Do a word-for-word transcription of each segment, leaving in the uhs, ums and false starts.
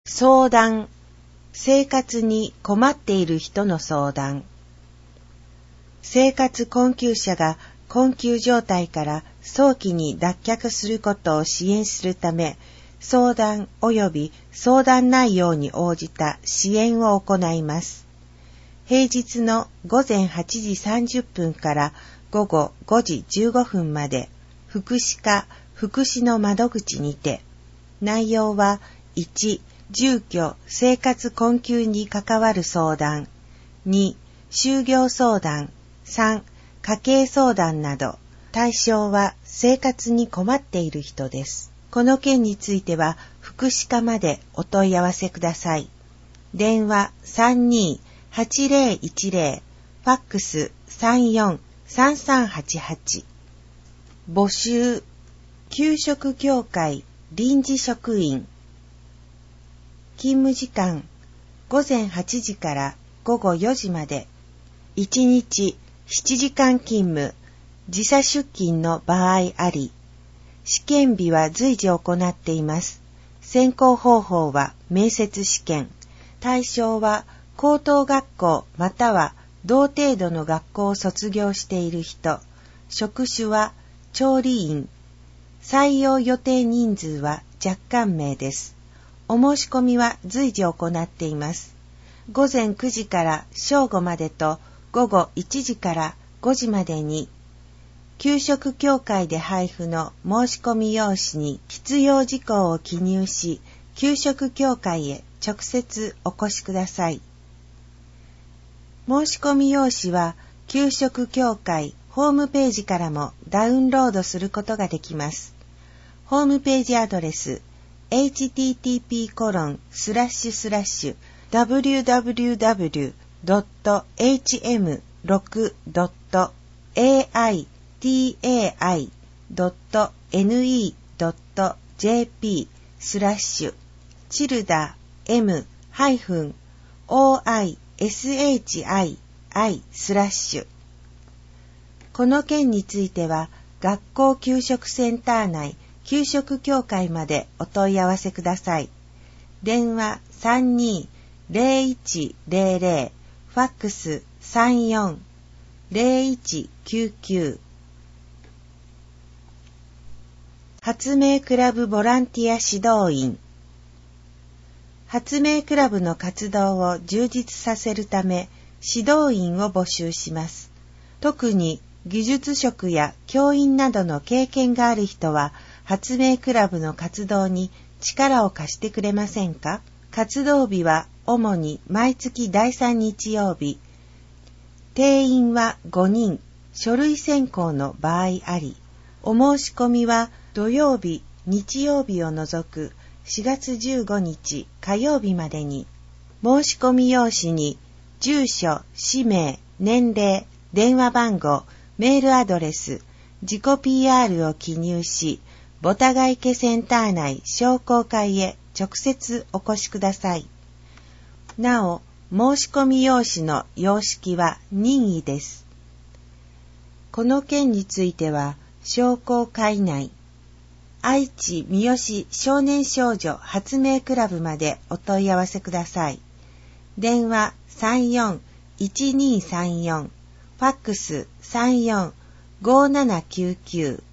相談、生活に困っている人の相談。生活困窮者が困窮状態から早期に脱却することを支援するため、相談及び相談内容に応じた支援を行います。平日の午前はちじさんじゅっぷんから午後ごじじゅうごふんまで、福祉課福祉の窓口にて、内容はいち、住居生活困窮に関わる相談、に、就業相談、さん、家計相談など、対象は生活に困っている人です。この件については福祉課までお問い合わせください。電話 さんにーはちぜろいちぜろ、ファックス さんよんさんさんはちはち。募集、給食協会臨時職員。勤務時間、午前はちじから午後よじまで。いちにちしちじかん勤務、時差出勤の場合あり。試験日は随時行っています。選考方法は面接試験。対象は高等学校または同程度の学校を卒業している人。職種は調理員。採用予定人数は若干名です。お申し込みは随時行っています。午前くじから正午までと午後いちじからごじまでに、給食協会で配布の申し込み用紙に必要事項を記入し、給食協会へ直接お越しください。申し込み用紙は給食協会ホームページからもダウンロードすることができます。ホームページアドレス エイチティーティーピーコロンスラッシュスラッシュダブリューダブリューダブリュードットエイチエムシックスドットエーアイティーエーアイドットネットジェーピースラッシュチルダ M ハイフン オーアイエスエイチアイアイ スラッシュ。この件については学校給食センター内給食協会までお問い合わせください。電話 さんにーぜろいちぜろぜろ、ファックス さんよんぜろいちきゅうきゅう。発明クラブボランティア指導員。発明クラブの活動を充実させるため指導員を募集します。特に技術職や教員などの経験がある人は発明クラブの活動に力を貸してくれませんか？活動日は主に毎月だいさん日曜日。定員はごにん、書類選考の場合あり。お申し込みは土曜日、日曜日を除くしがつじゅうごにち火曜日までに。申し込み用紙に住所、氏名、年齢、電話番号、メールアドレス、自己 ピーアール を記入し、ボタガ池センター内商工会へ直接お越しください。なお、申し込み用紙の様式は任意です。この件については、商工会内、愛知三好少年少女発明クラブまでお問い合わせください。電話 さんよんいちにさんよん、ファックス さんよんごななきゅうきゅう。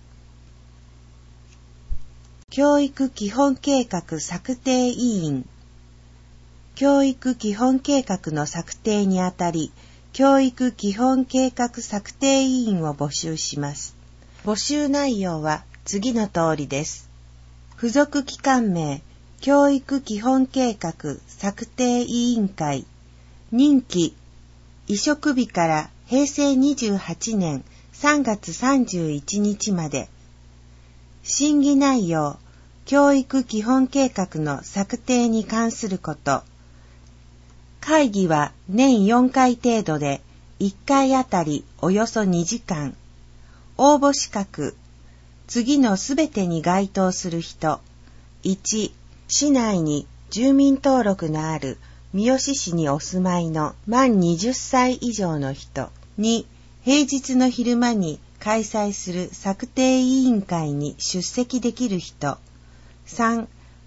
教育基本計画策定委員。教育基本計画の策定にあたり、教育基本計画策定委員を募集します。募集内容は次の通りです。付属機関名、教育基本計画策定委員会。任期、委嘱日からへいせいにじゅうはちねんさんがつさんじゅういちにちまで。審議内容、教育基本計画の策定に関すること。会議は年よんかい程度で、いっかいあたりおよそにじかん。応募資格、次のすべてに該当する人。いち、市内に住民登録のある三好市にお住まいの満はたち以上の人。に、平日の昼間に開催する策定委員会に出席できる人。さん、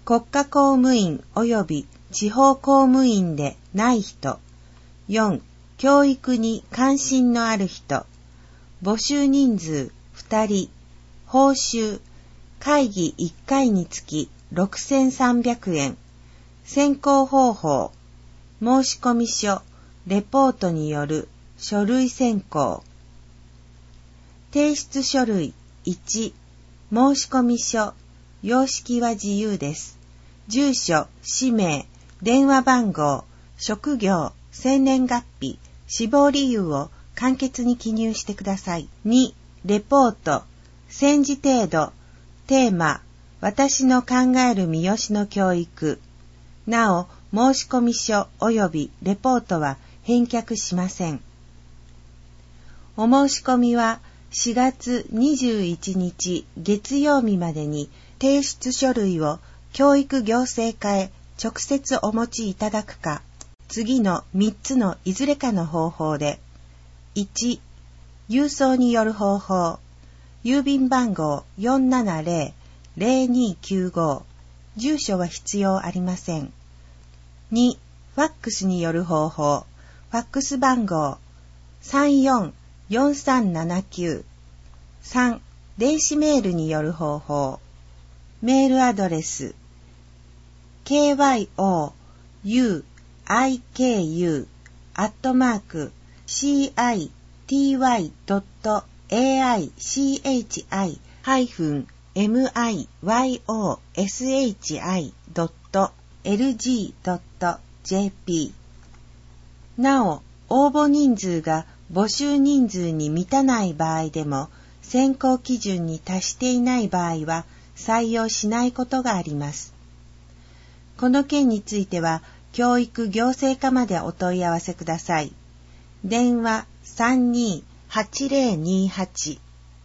国家公務員及び地方公務員でない人。よん、教育に関心のある人。募集人数ふたり。報酬、会議いっかいにつきろくせんさんびゃくえん。選考方法、申込書、レポートによる書類選考。提出書類いち、申込書、様式は自由です。住所、氏名、電話番号、職業、生年月日、死亡理由を簡潔に記入してください。に、レポート、戦時程度、テーマ、私の考える三好の教育。なお、申込書及びレポートは返却しません。お申し込みはしがつにじゅういちにち月曜日までに提出書類を教育行政課へ直接お持ちいただくか、次のみっつのいずれかの方法で、いち、郵送による方法、郵便番号 よんななぜろ ぜろにきゅうご、住所は必要ありません。に、ファックスによる方法、ファックス番号 さんよんよんさんななきゅう。さん、電子メールによる方法、メールアドレス ケーワイオーユーアイケーユー アットマーク シーアイティーワイドットエーアイシーエイチアイ ハイフン エムアイワイオーエスエイチアイ ドットエルジー ドット ジェーピー。なお、応募人数が募集人数に満たない場合でも、選考基準に達していない場合は採用しないことがあります。この件については、教育行政課までお問い合わせください。電話 さんにーはちぜろにはち。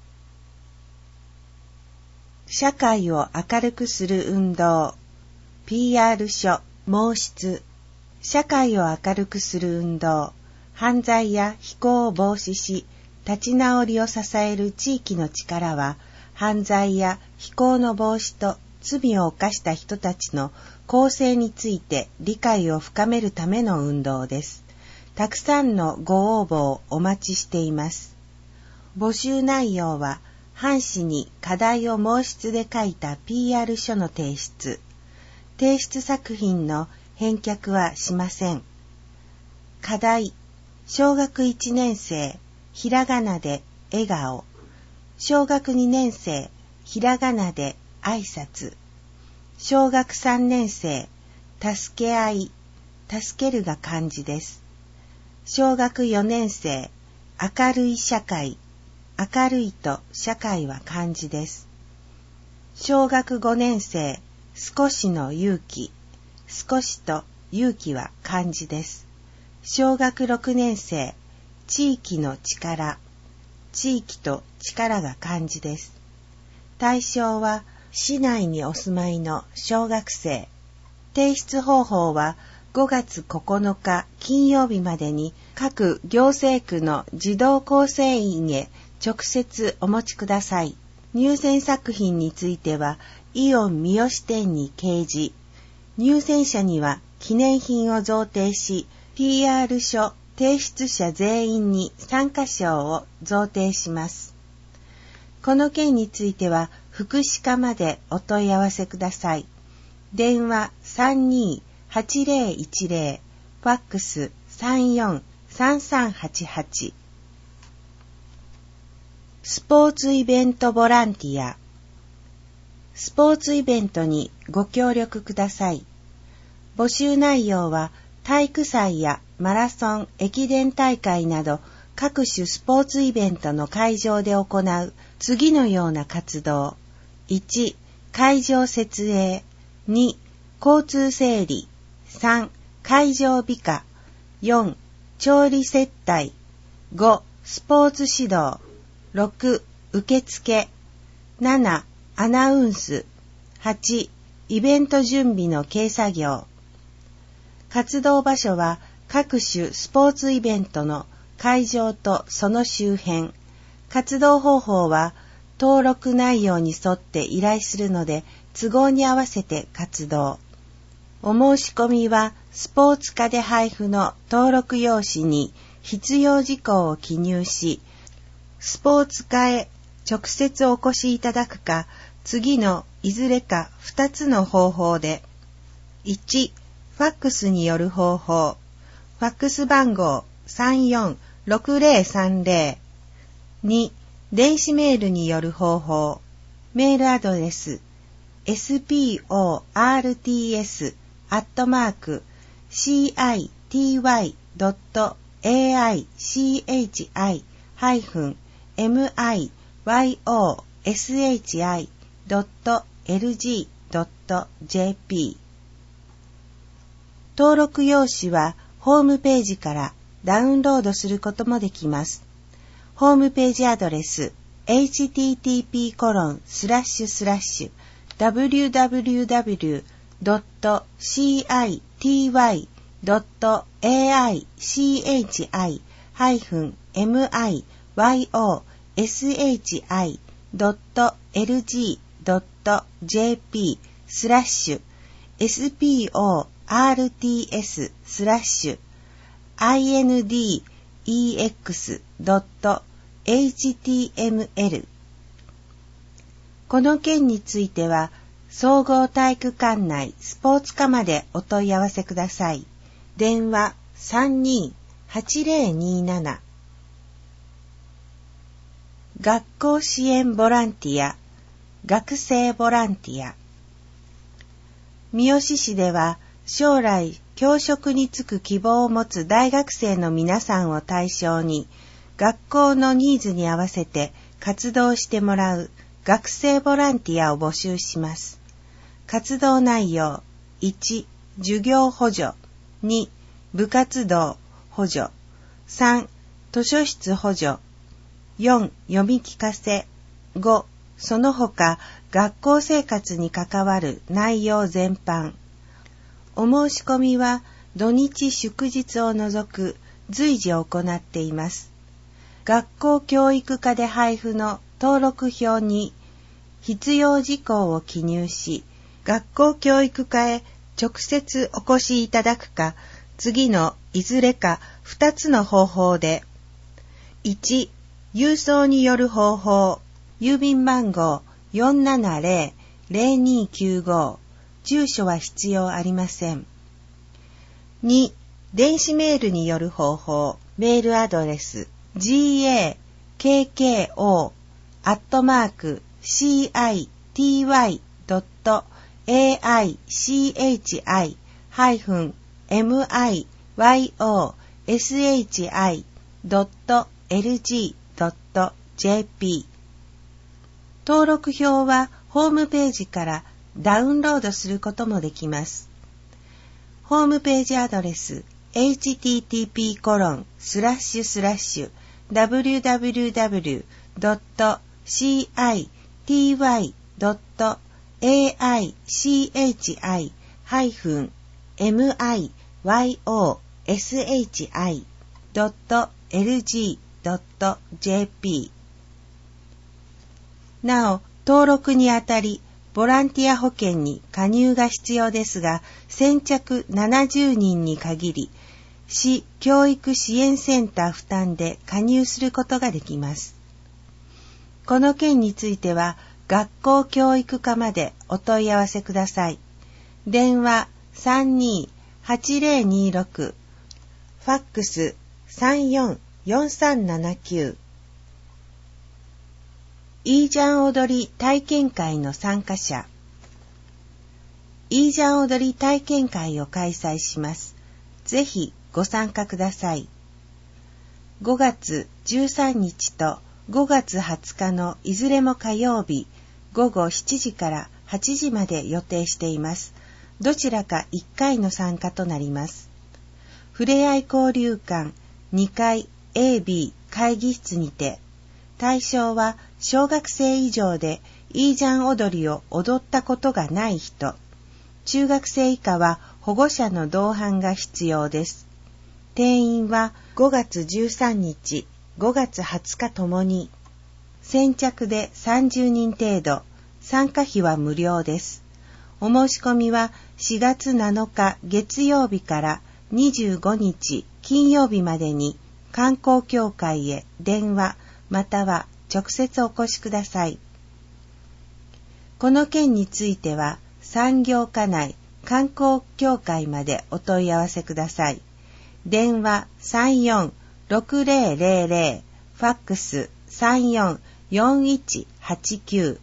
社会を明るくする運動 ピーアール 書毛筆。社会を明るくする運動、犯罪や非行を防止し立ち直りを支える地域の力は、犯罪や非行の防止と罪を犯した人たちの更生について理解を深めるための運動です。たくさんのご応募をお待ちしています。募集内容は、藩士に課題を毛筆で書いた ピーアール 書の提出。提出作品の返却はしません。課題、小学いちねん生、ひらがなで笑顔。小学にねん生、ひらがなで挨拶。小学さんねん生、助け合い。助けるが漢字です。小学よねん生、明るい社会。明るいと社会は漢字です。小学ごねん生、少しの勇気。少しと勇気は漢字です。小学ろくねん生、地域の力。地域と力が漢字です。対象は市内にお住まいの小学生。提出方法はごがつここのか金曜日までに各行政区の児童構成員へ直接お持ちください。入選作品についてはイオン三好店に掲示。入選者には記念品を贈呈し、ピーアール 書提出者全員に参加賞を贈呈します。この件については福祉課までお問い合わせください。電話 さんにーはちぜろいちぜろ、ファックス さんよんさんさんはちはち。スポーツイベントボランティア。スポーツイベントにご協力ください。募集内容は体育祭やマラソン、駅伝大会など各種スポーツイベントの会場で行う次のような活動。いち、会場設営。に、交通整理。さん、会場美化。よん、調理接待。ご、スポーツ指導。ろく、受付。なな、アナウンス。はち、イベント準備の軽作業。活動場所は各種スポーツイベントの会場とその周辺。活動方法は登録内容に沿って依頼するので都合に合わせて活動。お申し込みはスポーツ課で配布の登録用紙に必要事項を記入し、スポーツ課へ直接お越しいただくか、次のいずれかふたつの方法で、いち、ファックスによる方法、ファックス番号 さんよんろくぜろさんぜろ、に、電子メールによる方法、メールアドレス エスピーオーアールティーエス アットマーク シーアイティーワイ ドット エーアイシーエイチアイ ハイフン エムアイワイオーエスエイチアイ ドット エルジー ドット ジェーピー。登録用紙はホームページからダウンロードすることもできます。ホームページアドレス エイチティーティーピーコロンスラッシュスラッシュダブリューダブリューダブリュー ドット シーアイティーワイ ドット エーアイシーエイチアイ ハイフン エムアイワイオーエスエイチアイ ドット エルジー ドット ジェーピー スラッシュ エスピーオーアールティーエス スラッシュ アイエヌディーイーエックス ドット エイチティーエムエル。この件については、総合体育館内スポーツ課までお問い合わせください。電話 さんにーはちぜろにーなな。学校支援ボランティア、学生ボランティア。三好市では将来教職に就く希望を持つ大学生の皆さんを対象に、学校のニーズに合わせて活動してもらう学生ボランティアを募集します。活動内容いち、授業補助、に、部活動補助、さん、図書室補助、よん、読み聞かせ、ご、その他学校生活に関わる内容全般。お申し込みは土日祝日を除く随時行っています。学校教育課で配布の登録表に必要事項を記入し、学校教育課へ直接お越しいただくか、次のいずれかふたつの方法で、いち、郵送による方法、郵便番号 よんななぜろ ぜろにきゅうご、住所は必要ありません。に、電子メールによる方法、メールアドレス ジーエーケーケーオー アットマーク シーアイティーワイ ドット エーアイシーエイチアイ ハイフン エムアイワイオーエスエイチアイ ドット エルジー ドット ジェーピー。登録表はホームページからダウンロードすることもできます。ホームページアドレス エイチティーティーピーコロンスラッシュスラッシュダブリューダブリューダブリュー ドット シーアイティーワイ ドット エーアイシーエイチアイ ハイフン エムアイワイオーエスエイチアイ ドット エルジー ドット ジェーピー。なお、登録にあたり、ボランティア保険に加入が必要ですが、先着ななじゅうにんに限り、市教育支援センター負担で加入することができます。この件については、学校教育課までお問い合わせください。電話 さんにーはちぜろにーろく、ファックス さんよんよんさんななきゅう。いいじゃん踊り体験会の参加者。いいじゃん踊り体験会を開催します。ぜひご参加ください。ごがつじゅうさんにちとごがつはつかのいずれも火曜日、ごごしちじからはちじまで予定しています。どちらかいっかいの参加となります。ふれあい交流館にかい エービー 会議室にて、対象は小学生以上でいいじゃん踊りを踊ったことがない人、中学生以下は保護者の同伴が必要です。定員はごがつじゅうさんにち、ごがつはつかともに、先着でさんじゅうにん程度、参加費は無料です。 お申し込みはしがつなのか月曜日からにじゅうごにち金曜日までに観光協会へ電話または直接お越しください。この件については産業課内観光協会までお問い合わせください。電話さんよんろくぜろぜろぜろ、ファックスさんよんよんいちはちきゅう。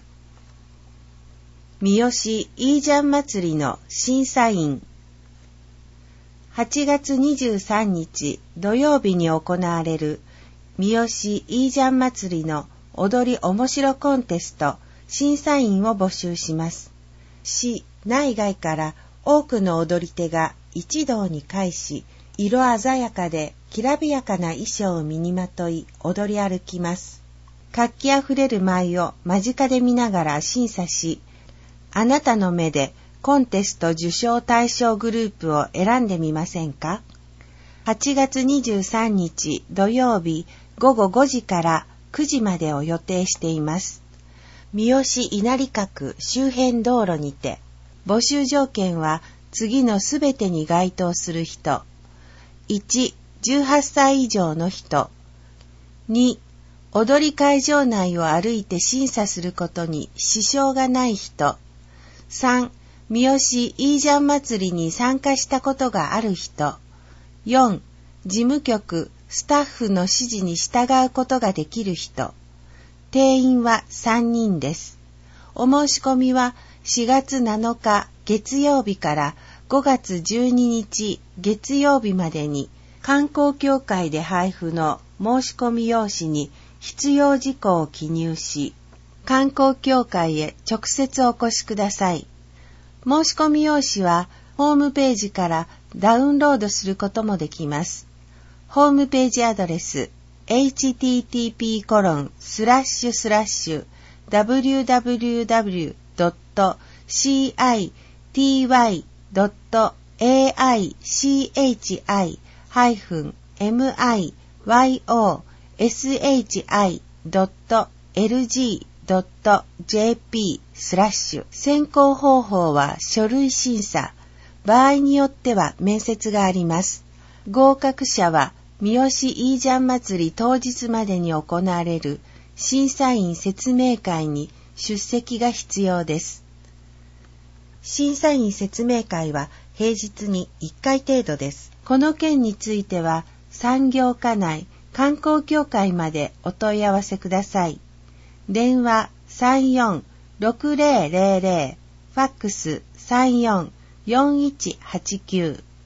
三好イージャン祭りの審査員。はちがつにじゅうさんにち土曜日に行われる三好イージャン祭りの踊りおもしろコンテスト審査員を募集します。市内外から多くの踊り手が一堂に会し、色鮮やかできらびやかな衣装を身にまとい踊り歩きます。活気あふれる舞を間近で見ながら審査し、あなたの目でコンテスト受賞対象グループを選んでみませんか？はちがつにじゅうさんにち土曜日ごごごじからくじまでを予定しています。三好稲荷閣周辺道路にて、募集条件は次のすべてに該当する人。いち、じゅうはっさい以上の人。に、踊り会場内を歩いて審査することに支障がない人。さん、三好イージャン祭りに参加したことがある人。よん、事務局、スタッフの指示に従うことができる人。定員はさんにんです。お申し込みはしがつなのか月曜日からごがつじゅうににち月曜日までに観光協会で配布の申し込み用紙に必要事項を記入し、観光協会へ直接お越しください。申し込み用紙はホームページからダウンロードすることもできます。ホームページアドレス エイチティーティーピーコロンスラッシュスラッシュダブリューダブリューダブリュードットシーアイティーワイドットエーアイシーエイチアイハイフンエムアイワイオーエスエイチアイドットエルジードットジェーピースラッシュ。選考方法は書類審査。場合によっては面接があります。合格者は三好イージャン祭り当日までに行われる審査員説明会に出席が必要です。審査員説明会は平日にいっかい程度です。この件については産業課内観光協会までお問い合わせください。電話さんよんろくぜろぜろぜろ、ファックスさんよんよんいちはちきゅう。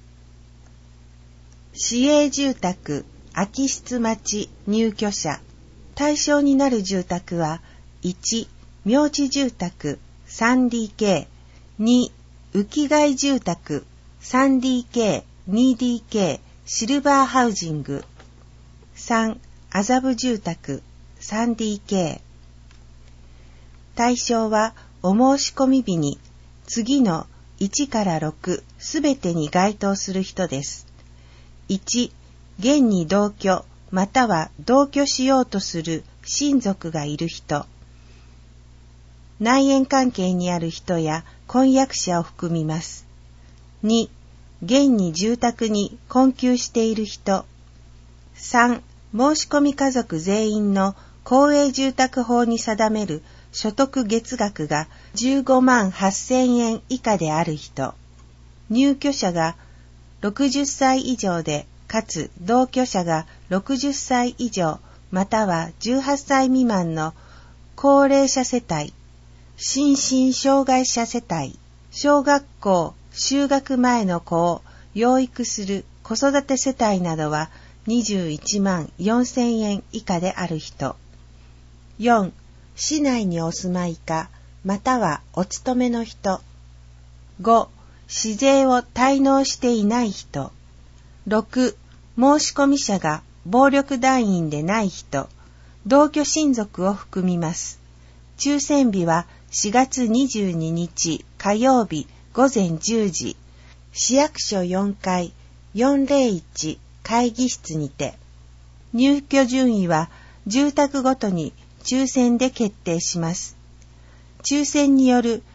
市営住宅空室待ち入居者。対象になる住宅はいち、明地住宅 スリーディーケー、に、浮貝住宅 スリーディーケー、ツーディーケー、シルバーハウジング。さん、麻布住宅 スリーディーケー。対象はお申し込み日に次のいちからろくすべてに該当する人です。いち、現に同居または同居しようとする親族がいる人。内縁関係にある人や婚約者を含みます。に、現に住宅に困窮している人。さん、申し込み家族全員の公営住宅法に定める所得月額がじゅうごまんはっせんえん以下である人。入居者がろくじゅっさい以上で、かつ同居者がろくじゅっさい以上またはじゅうはっさい未満の高齢者世帯、心身障害者世帯、小学校就学前の子を養育する子育て世帯などはにじゅういちまんよんせんえん以下である人。よん、市内にお住まいかまたはお勤めの人。ご、市税を滞納していない人。ろく、申込者が暴力団員でない人、同居親族を含みます。抽選日はしがつにじゅうににち火曜日ごぜんじゅうじ、市役所よんかいよんぜろいち会議室にて。入居順位は住宅ごとに抽選で決定します。抽選による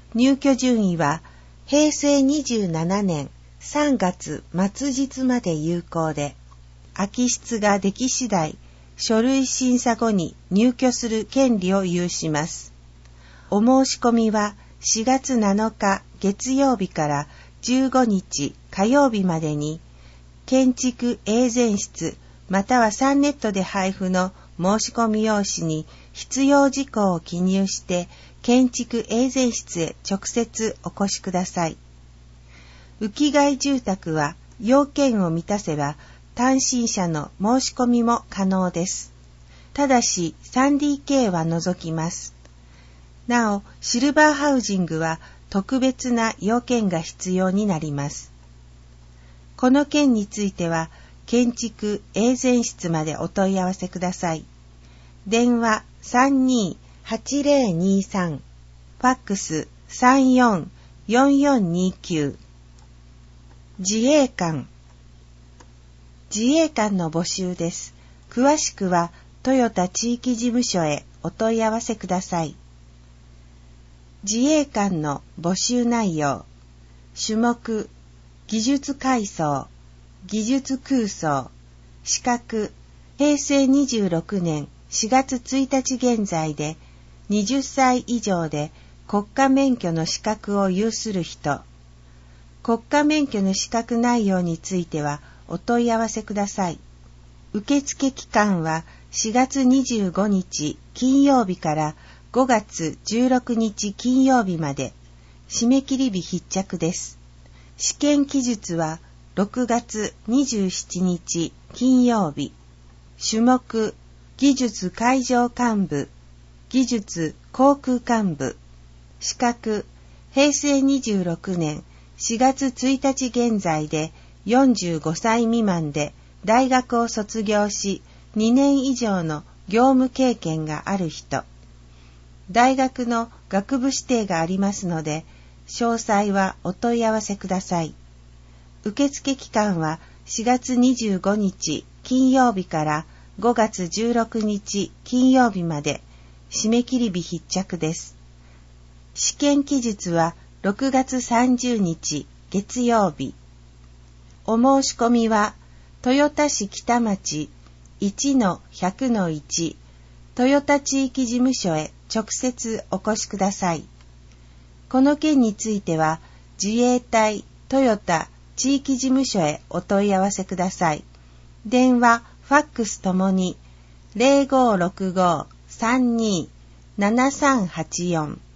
入居順位はへいせいにじゅうななねんさんがつ末日まで有効で、空き室ができ次第、書類審査後に入居する権利を有します。お申し込みはしがつなのか月曜日からじゅうごにち火曜日までに、建築永全室またはサンネットで配布の申し込み用紙に必要事項を記入して建築永全室へ直接お越しください。浮貝住宅は要件を満たせば単身者の申し込みも可能です。ただし スリーディーケー は除きます。なお、シルバーハウジングは特別な要件が必要になります。この件については建築永全室までお問い合わせください。電話 さんにーはちぜろにさん、ファックス さんよんよんよんにきゅう。自衛官自衛官の募集です。詳しくはトヨタ地域事務所へお問い合わせください。自衛官の募集内容、種目、技術階層、技術空想、資格、へいせいにじゅうろくねんしがつついたち現在ではたち以上で国家免許の資格を有する人、国家免許の資格内容についてはお問い合わせください。受付期間はしがつにじゅうごにち金曜日からごがつじゅうろくにち金曜日まで、締め切り日必着です。試験期日はろくがつにじゅうしちにち金曜日。種目、技術海上幹部、技術航空幹部。資格、へいせいにじゅうろくねんしがつついたち現在でよんじゅうごさい未満で大学を卒業しにねん以上の業務経験がある人。大学の学部指定がありますので、詳細はお問い合わせください。受付期間はしがつにじゅうごにち金曜日からごがつじゅうろくにち金曜日まで、締め切り日必着です。試験期日はろくがつさんじゅうにち月曜日。お申し込みは豊田市北町 いちのひゃくのいち 豊田地域事務所へ直接お越しください。この件については自衛隊豊田地域事務所へお問い合わせください。電話、ファックスともに ゼロごろくご さんに ななさんはちよん。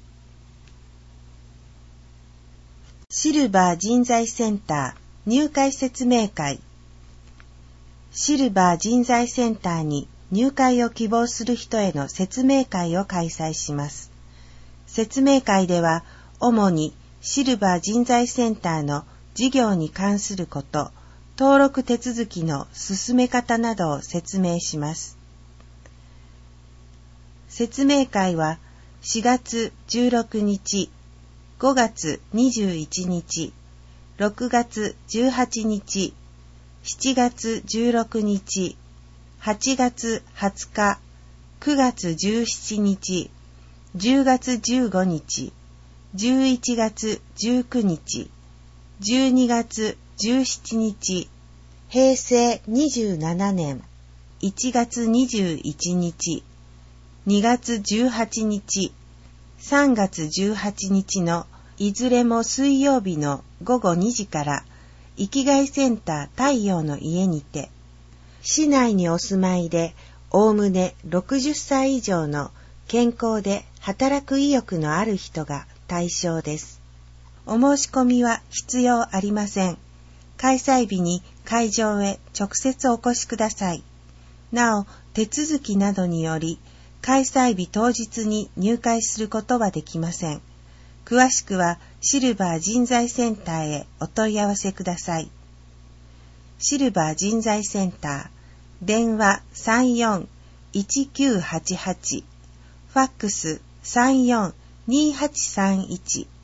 シルバー人材センター入会説明会。シルバー人材センターに入会を希望する人への説明会を開催します。説明会では主にシルバー人材センターの事業に関すること、登録手続きの進め方などを説明します。説明会はしがつじゅうろくにち、ごがつにじゅういちにち、ろくがつじゅうはちにち、しちがつじゅうろくにち、はちがつはつか、くがつじゅうしちにち、じゅうがつじゅうごにち、じゅういちがつじゅうくにち、じゅうにがつじゅうしちにち、へいせいにじゅうななねんいちがつにじゅういちにち、にがつじゅうはちにち、さんがつじゅうはちにちのいずれも水曜日のごごにじから生きがいセンター太陽の家にて、市内にお住まいでおおむねろくじゅっさい以上の健康で働く意欲のある人が対象です。お申し込みは必要ありません。開催日に会場へ直接お越しください。なお、手続きなどにより開催日当日に入会することはできません。詳しくはシルバー人材センターへお問い合わせください。シルバー人材センター、電話 さんよんいちきゅうはちはち、ファックス さんよんにはちさんいち。